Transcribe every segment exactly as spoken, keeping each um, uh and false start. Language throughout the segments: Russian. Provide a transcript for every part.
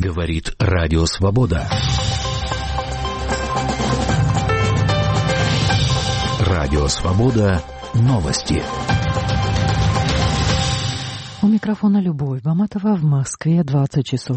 Говорит Радио Свобода. Радио Свобода. Новости. У микрофона Любовь Баматова. В Москве двадцать часов.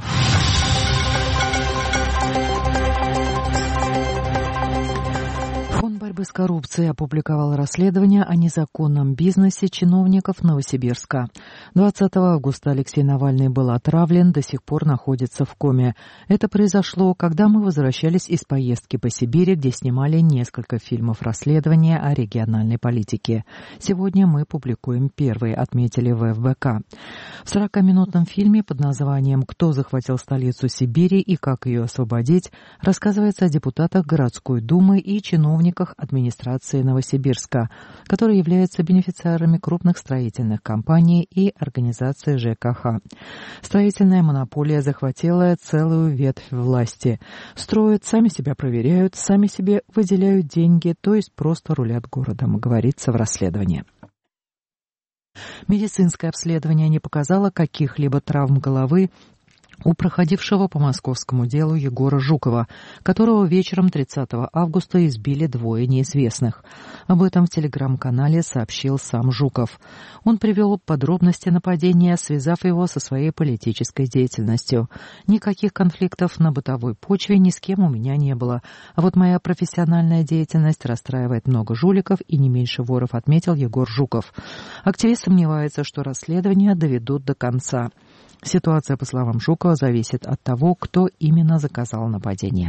Фонд борьбы с коррупцией опубликовал расследование о незаконном бизнесе чиновников Новосибирска. двадцатого августа Алексей Навальный был отравлен, до сих пор находится в коме. Это произошло, когда мы возвращались из поездки по Сибири, где снимали несколько фильмов расследования о региональной политике. Сегодня мы публикуем первый, отметили в эф бэ ка. В сорокаминутном фильме под названием «Кто захватил столицу Сибири и как ее освободить» рассказывается о депутатах городской думы и чиновниках администрации Новосибирска, которые являются бенефициарами крупных строительных компаний и организации жэ ка ха. Строительная монополия захватила целую ветвь власти. Строят, сами себя проверяют, сами себе выделяют деньги, то есть просто рулят городом, говорится в расследовании. Медицинское обследование не показало каких-либо травм головы у проходившего по московскому делу Егора Жукова, которого вечером тридцатого августа избили двое неизвестных. Об этом в телеграм-канале сообщил сам Жуков. Он привел подробности нападения, связав его со своей политической деятельностью. Никаких конфликтов на бытовой почве ни с кем у меня не было. А вот моя профессиональная деятельность расстраивает много жуликов и не меньше воров, отметил Егор Жуков. Активист сомневается, что расследование доведут до конца. Ситуация, по словам Жукова, зависит от того, кто именно заказал нападение.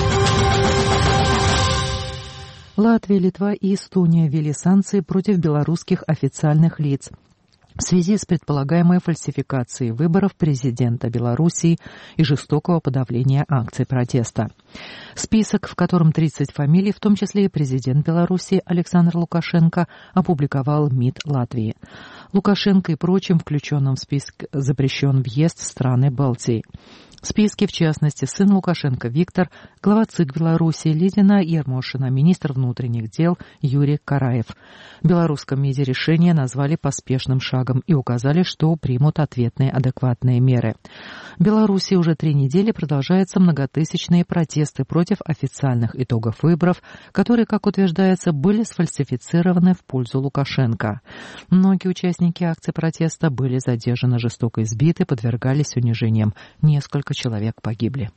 Латвия, Литва и Эстония ввели санкции против белорусских официальных лиц в связи с предполагаемой фальсификацией выборов президента Белоруссии и жестокого подавления акций протеста. Список, в котором тридцать фамилий, в том числе и президент Белоруссии Александр Лукашенко, опубликовал МИД Латвии. Лукашенко и прочим включенным в список запрещен въезд в страны Балтии. В списке, в частности, сын Лукашенко Виктор, глава ЦИК Беларуси Лидина Ермошина, министр внутренних дел Юрий Караев. В белорусском МИДе решение назвали поспешным шагом и указали, что примут ответные адекватные меры. В Беларуси уже три недели продолжаются многотысячные протесты против официальных итогов выборов, которые, как утверждается, были сфальсифицированы в пользу Лукашенко. Многие участники акций протеста были задержаны, жестоко избиты, подвергались унижениям. Несколько человек погибли.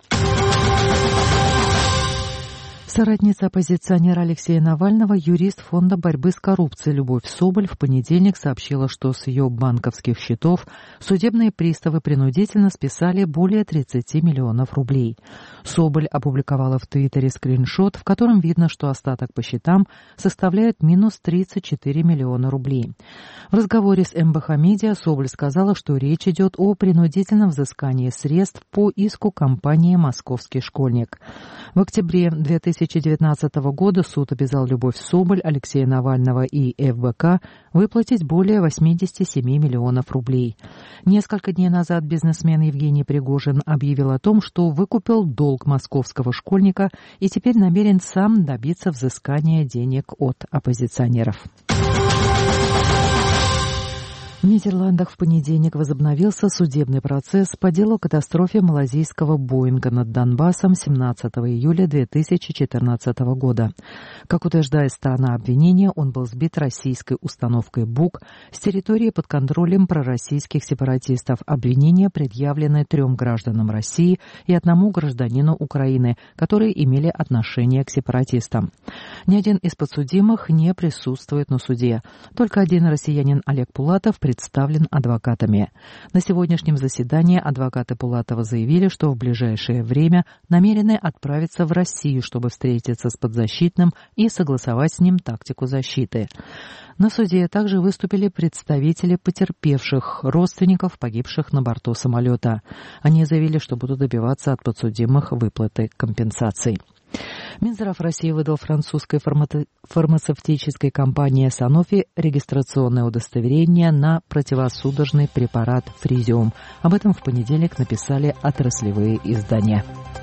Соратница оппозиционера Алексея Навального, юрист Фонда борьбы с коррупцией Любовь Соболь, в понедельник сообщила, что с ее банковских счетов судебные приставы принудительно списали более тридцати миллионов рублей. Соболь опубликовала в Твиттере скриншот, в котором видно, что остаток по счетам составляет минус тридцать четыре миллиона рублей. В разговоре с эм бэ ха Медиа Соболь сказала, что речь идет о принудительном взыскании средств по иску компании «Московский школьник». В октябре две тысячи девятнадцатого года суд обязал Любовь Соболь, Алексея Навального и эф бэ ка выплатить более восьмидесяти семи миллионов рублей. Несколько дней назад бизнесмен Евгений Пригожин объявил о том, что выкупил долг московского школьника и теперь намерен сам добиться взыскания денег от оппозиционеров. В Нидерландах в понедельник возобновился судебный процесс по делу о катастрофе малазийского Боинга над Донбассом семнадцатого июля две тысячи четырнадцатого года. Как утверждает сторона обвинения, он был сбит российской установкой «Бук» с территории под контролем пророссийских сепаратистов. Обвинения предъявлены трем гражданам России и одному гражданину Украины, которые имели отношение к сепаратистам. Ни один из подсудимых не присутствует на суде. Только один россиянин Олег Пулатов представлен адвокатами. На сегодняшнем заседании адвокаты Пулатова заявили, что в ближайшее время намерены отправиться в Россию, чтобы встретиться с подзащитным и согласовать с ним тактику защиты. На суде также выступили представители потерпевших, родственников погибших на борту самолета. Они заявили, что будут добиваться от подсудимых выплаты компенсаций. Минздрав России выдал французской фарма- фармацевтической компании Sanofi регистрационное удостоверение на противосудорожный препарат Фризиум. Об этом в понедельник написали отраслевые издания.